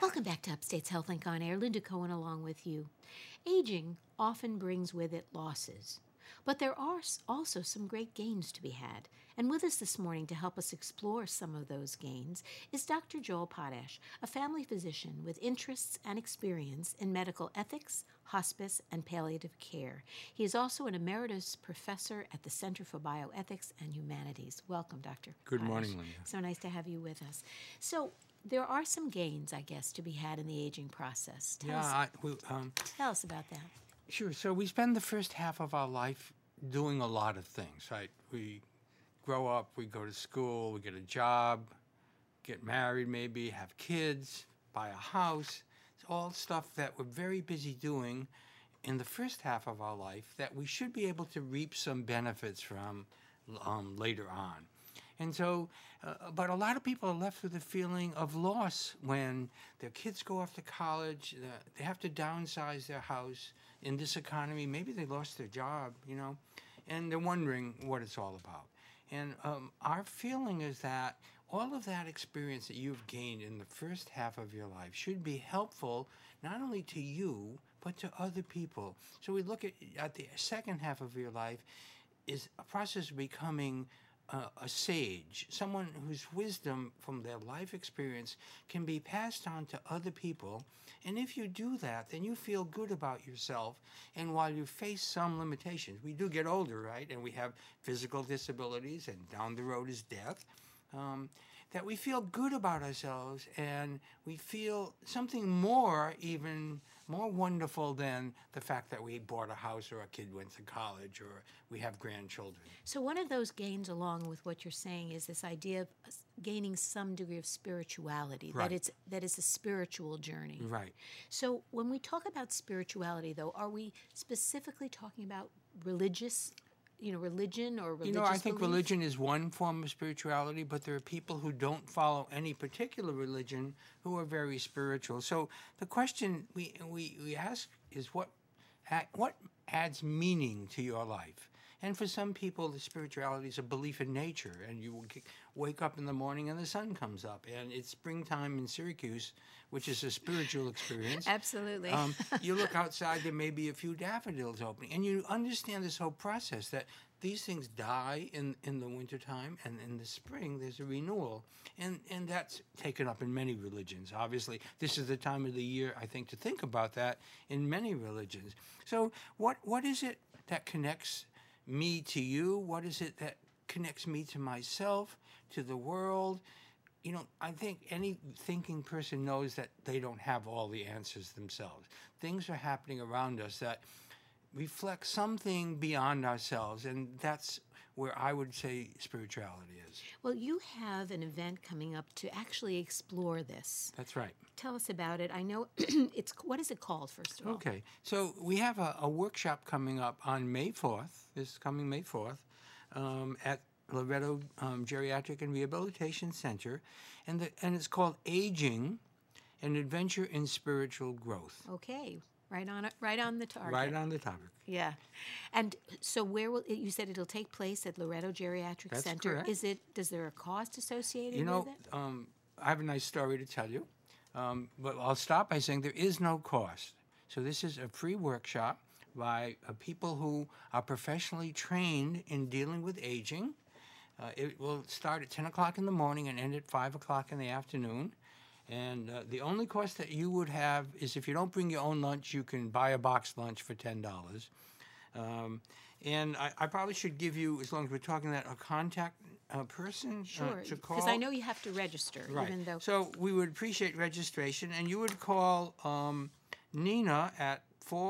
Welcome back to Upstate's HealthLink on Air. Linda Cohen along with you. Aging often brings with it losses, but there are also some great gains to be had. And with us this morning to help us explore some of those gains is Dr. Joel Potash, a family physician with interests and experience in medical ethics, hospice, and palliative care. He is also an emeritus professor at the Center for Bioethics and Humanities. Welcome, Dr. Good Potash. morning, Linda. So nice to have you with us. So, there are some gains, I guess, to be had in the aging process. Tell us about that. Sure. So we spend the first half of our life doing a lot of things, right? We grow up, we go to school, we get a job, get married maybe, have kids, buy a house. It's all stuff that we're very busy doing in the first half of our life that we should be able to reap some benefits from later on. And so, but a lot of people are left with a feeling of loss when their kids go off to college, they have to downsize their house in this economy. Maybe they lost their job, and they're wondering what it's all about. And our feeling is that all of that experience that you've gained in the first half of your life should be helpful not only to you, but to other people. So we look at the second half of your life is a process of becoming a sage, someone whose wisdom from their life experience can be passed on to other people. And if you do that, then you feel good about yourself. And while you face some limitations, we do get older, right? And we have physical disabilities, and down the road is death. That we feel good about ourselves, and we feel something more, even more wonderful than the fact that we bought a house or a kid went to college or we have grandchildren. So one of those gains, along with what you're saying, is this idea of gaining some degree of spirituality, Right. that it's a spiritual journey. Right. So when we talk about spirituality, though, are we specifically talking about religion or religious I think belief? religion is one form of spirituality, but there are people who don't follow any particular religion who are very spiritual. So the question we ask is what adds meaning to your life? And for some people, the spirituality is a belief in nature, and you will wake up in the morning and the sun comes up, and it's springtime in Syracuse, which is a spiritual experience. Absolutely. You look outside, there may be a few daffodils opening, and you understand this whole process that these things die in the wintertime, and in the spring there's a renewal. And that's taken up in many religions. Obviously, this is the time of the year, I think, to think about that in many religions. So what is it that connects me to you? What is it that connects me to myself, to the world? I think any thinking person knows that they don't have all the answers themselves. Things are happening around us that reflect something beyond ourselves, and that's where I would say spirituality is. Well, you have an event coming up to actually explore this. That's right. Tell us about it. I know what is it called, first of all? Okay. So we have a workshop coming up on May 4th, this coming May 4th, at Loretto Geriatric and Rehabilitation Center, and it's called Aging, an Adventure in Spiritual Growth. Okay. Right on the target. Right on the topic. Yeah. And so you said it'll take place at Loretto Geriatric That's Center. correct. Does there a cost associated with it? I have a nice story to tell you, but I'll start by saying there is no cost. So this is a free workshop by people who are professionally trained in dealing with aging. It will start at 10 o'clock in the morning and end at 5 o'clock in the afternoon. And the only cost that you would have is if you don't bring your own lunch, you can buy a boxed lunch for $10. And I probably should give you, as long as we're talking that, a contact person Sure, to call. because I know you have to register, Right. even though... So we would appreciate registration, and you would call Nina at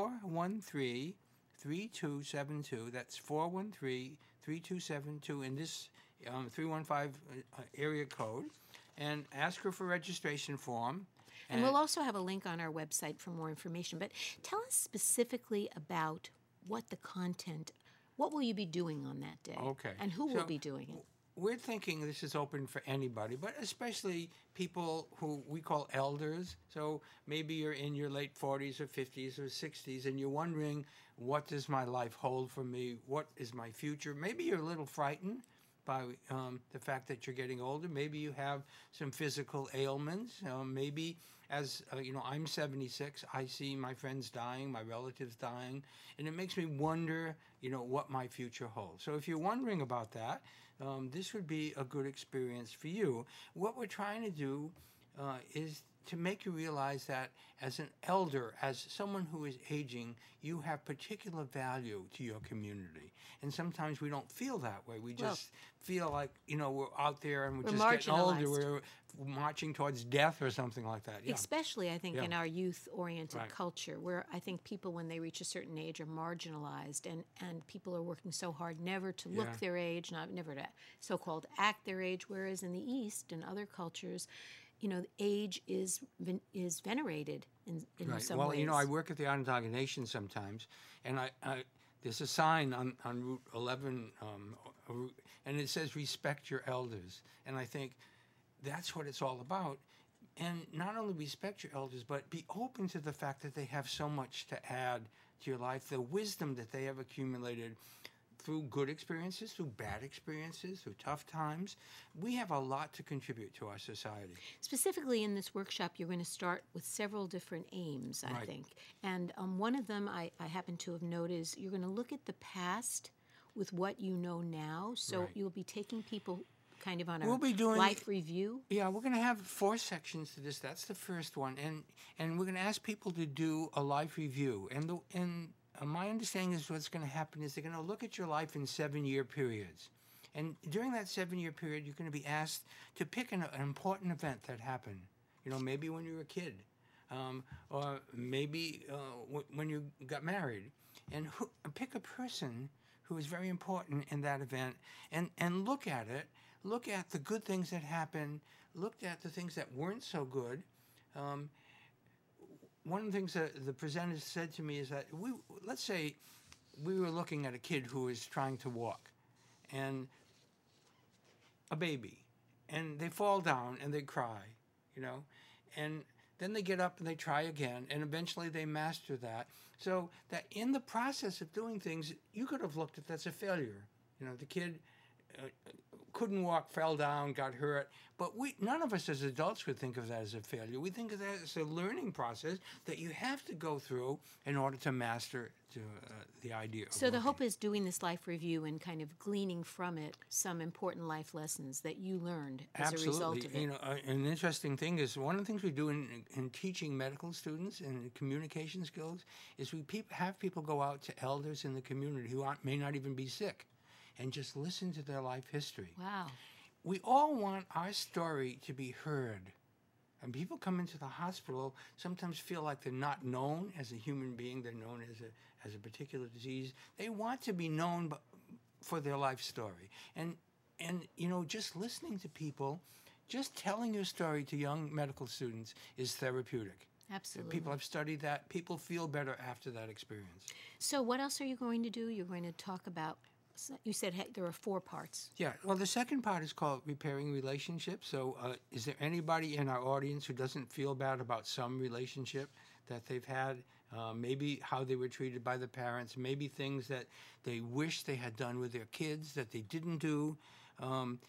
413-3272. That's 413-3272 in this 315 area code. And ask her for registration form. And we'll also have a link on our website for more information. But tell us specifically about what will you be doing on that day? Okay. And who will be doing it? We're thinking this is open for anybody, but especially people who we call elders. So maybe you're in your late 40s or 50s or 60s, and you're wondering, what does my life hold for me? What is my future? Maybe you're a little frightened by the fact that you're getting older. Maybe you have some physical ailments. Maybe as I'm 76. I see my friends dying, my relatives dying, and it makes me wonder, what my future holds. So if you're wondering about that, this would be a good experience for you. What we're trying to do is to make you realize that as an elder, as someone who is aging, you have particular value to your community. And sometimes we don't feel that way. We just feel like, we're out there and we're just getting older. We're marching towards death or something like that. Yeah. Especially, I think, Yeah. in our youth-oriented Right. culture, where I think people, when they reach a certain age, are marginalized, and people are working so hard never to look Yeah. their age, never to so-called act their age, whereas in the East and other cultures, age is venerated in Right. some Well, ways. I work at the Onondaga Nation sometimes, and I there's a sign on Route 11, and it says "Respect your elders," and I think that's what it's all about. And not only respect your elders, but be open to the fact that they have so much to add to your life, the wisdom that they have accumulated through good experiences, through bad experiences, through tough times. We have a lot to contribute to our society. Specifically in this workshop, you're going to start with several different aims, I Right. think. And one of them I happen to have noted is you're going to look at the past with what you know now. So Right. you'll be taking people kind of on a We'll be doing- life review. Yeah, we're going to have 4 sections to this. That's the first one, and we're going to ask people to do a life review. And my understanding is what's going to happen is they're going to look at your life in 7-year periods, and during that 7-year period, you're going to be asked to pick an important event that happened. Maybe when you were a kid, or maybe when you got married, and pick a person who is very important in that event, and look at it. Look at the good things that happened. Look at the things that weren't so good. One of the things that the presenter said to me is that let's say we were looking at a kid who was trying to walk, and a baby, and they fall down and they cry, and then they get up and they try again, and eventually they master that. So that in the process of doing things, you could have looked at that's a failure. The kid couldn't walk, fell down, got hurt. But none of us as adults would think of that as a failure. We think of that as a learning process that you have to go through in order to master the idea of So the walking. hope is doing this life review and kind of gleaning from it some important life lessons that you learned as a result of it. An interesting thing is one of the things we do in teaching medical students and communication skills is we have people go out to elders in the community who may not even be sick and just listen to their life history. Wow. We all want our story to be heard. And people come into the hospital, sometimes feel like they're not known as a human being. They're known as a particular disease. They want to be known for their life story. And just listening to people, just telling your story to young medical students is therapeutic. Absolutely. People have studied that. People feel better after that experience. So what else are you going to do? You're going to talk about, you said there are 4 parts. Yeah, well, the second part is called repairing relationships. So is there anybody in our audience who doesn't feel bad about some relationship that they've had? Maybe how they were treated by the parents, maybe things that they wish they had done with their kids that they didn't do. And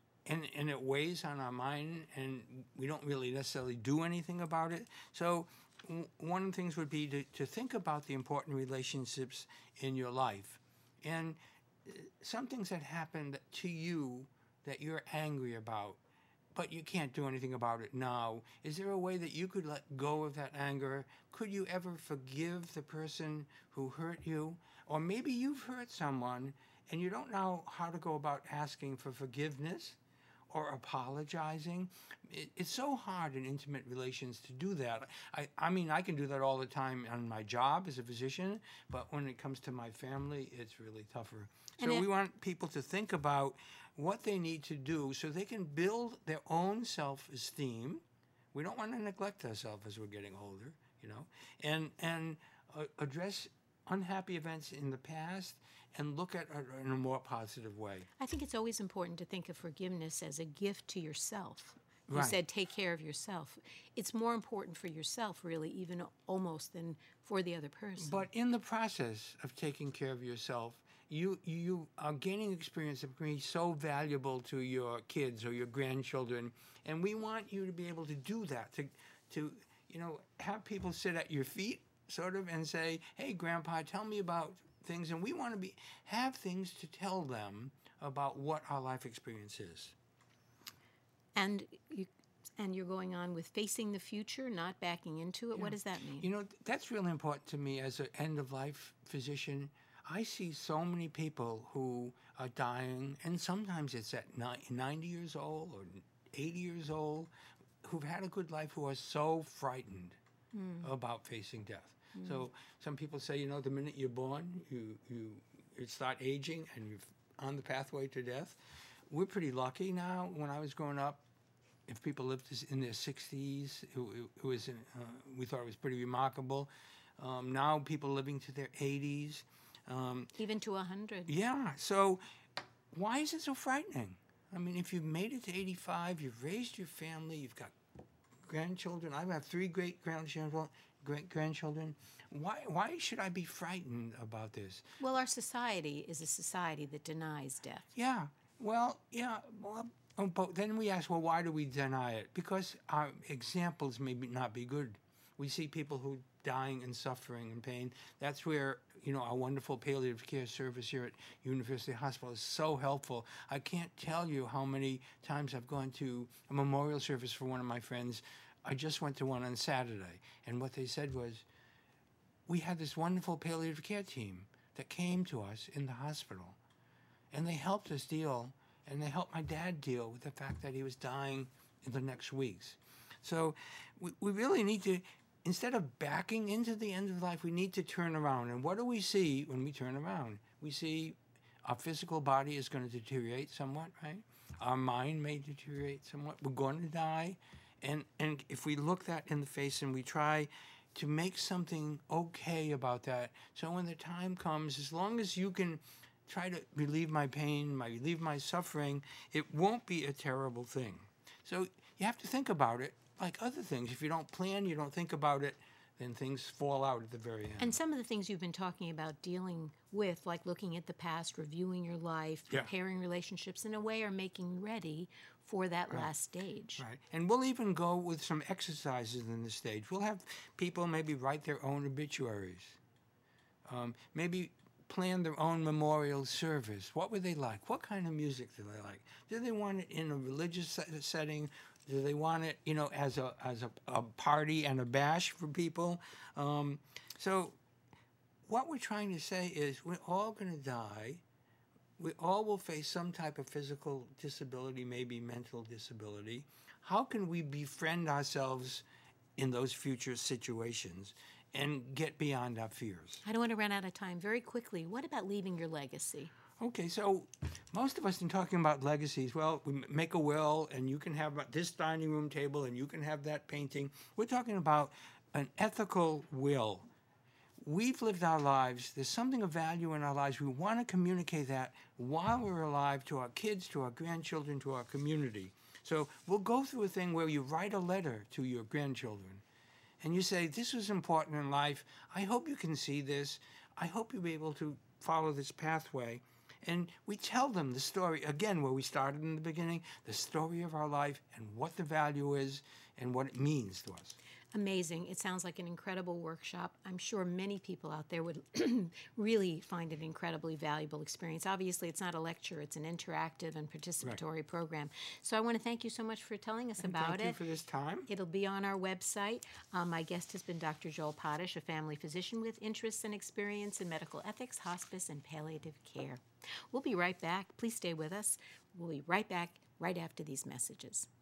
it weighs on our mind, and we don't really necessarily do anything about it. So one of the things would be to think about the important relationships in your life. And some things that happened to you that you're angry about, but you can't do anything about it now. Is there a way that you could let go of that anger? Could you ever forgive the person who hurt you? Or maybe you've hurt someone and you don't know how to go about asking for forgiveness or apologizing. It's so hard in intimate relations to do that. I mean, I can do that all the time on my job as a physician, but when it comes to my family, it's really tougher. So we want people to think about what they need to do so they can build their own self-esteem. We don't want to neglect ourselves as we're getting older, and address unhappy events in the past and look at it in a more positive way. I think it's always important to think of forgiveness as a gift to yourself. You Right. said take care of yourself. It's more important for yourself, really, even almost than for the other person. But in the process of taking care of yourself, you are gaining experience that can be so valuable to your kids or your grandchildren, and we want you to be able to do that, to have people sit at your feet, sort of, and say, "Hey, Grandpa, tell me about things," and we want to have things to tell them about what our life experience is. And you're going on with facing the future, not backing into it. Yeah. What does that mean? That's really important to me as an end-of-life physician. I see so many people who are dying, and sometimes it's at 90 years old or 80 years old, who've had a good life, who are so frightened about facing death. So some people say, the minute you're born, you start aging and you're on the pathway to death. We're pretty lucky now. When I was growing up, if people lived in their 60s, we thought it was pretty remarkable. Now people living to their 80s. Even to 100. Yeah. So why is it so frightening? I mean, if you've made it to 85, you've raised your family, you've got grandchildren. I have 3 great-grandchildren. Why should I be frightened about this? Well, our society is a society that denies death. Yeah. Well, but then we ask, well, why do we deny it? Because our examples may not be good. We see people who are dying and suffering and pain. That's where, our wonderful palliative care service here at University Hospital is so helpful. I can't tell you how many times I've gone to a memorial service for one of my friends. I just went to one on Saturday, and what they said was, we had this wonderful palliative care team that came to us in the hospital, and they helped us deal, and they helped my dad deal with the fact that he was dying in the next weeks. So we really need to, instead of backing into the end of life, we need to turn around. And what do we see when we turn around? We see our physical body is going to deteriorate somewhat, right? Our mind may deteriorate somewhat. We're going to die. And if we look that in the face and we try to make something okay about that, so when the time comes, as long as you can try to relieve my pain, relieve my suffering, it won't be a terrible thing. So you have to think about it like other things. If you don't plan, you don't think about it, then things fall out at the very end. And some of the things you've been talking about dealing with, like looking at the past, reviewing your life, repairing relationships in a way, are making you ready for that last stage. Right. And we'll even go with some exercises in this stage. We'll have people maybe write their own obituaries. Maybe plan their own memorial service. What would they like? What kind of music do they like? Do they want it in a religious setting? Do they want it, as a party and a bash for people? So what we're trying to say is we're all going to die. We all will face some type of physical disability, maybe mental disability. How can we befriend ourselves in those future situations and get beyond our fears? I don't want to run out of time. Very quickly, what about leaving your legacy? Okay, so most of us are talking about legacies. Well, we make a will, and you can have this dining room table, and you can have that painting. We're talking about an ethical will. We've lived our lives. There's something of value in our lives. We want to communicate that while we're alive to our kids, to our grandchildren, to our community. So we'll go through a thing where you write a letter to your grandchildren, and you say, this was important in life. I hope you can see this. I hope you'll be able to follow this pathway. And we tell them the story, again, where we started in the beginning, the story of our life and what the value is and what it means to us. Amazing. It sounds like an incredible workshop. I'm sure many people out there would really find it an incredibly valuable experience. Obviously, it's not a lecture. It's an interactive and participatory program. So I want to thank you so much for telling us about it. Thank you for this time. It'll be on our website. My guest has been Dr. Joel Potash, a family physician with interests and experience in medical ethics, hospice, and palliative care. We'll be right back. Please stay with us. We'll be right back right after these messages.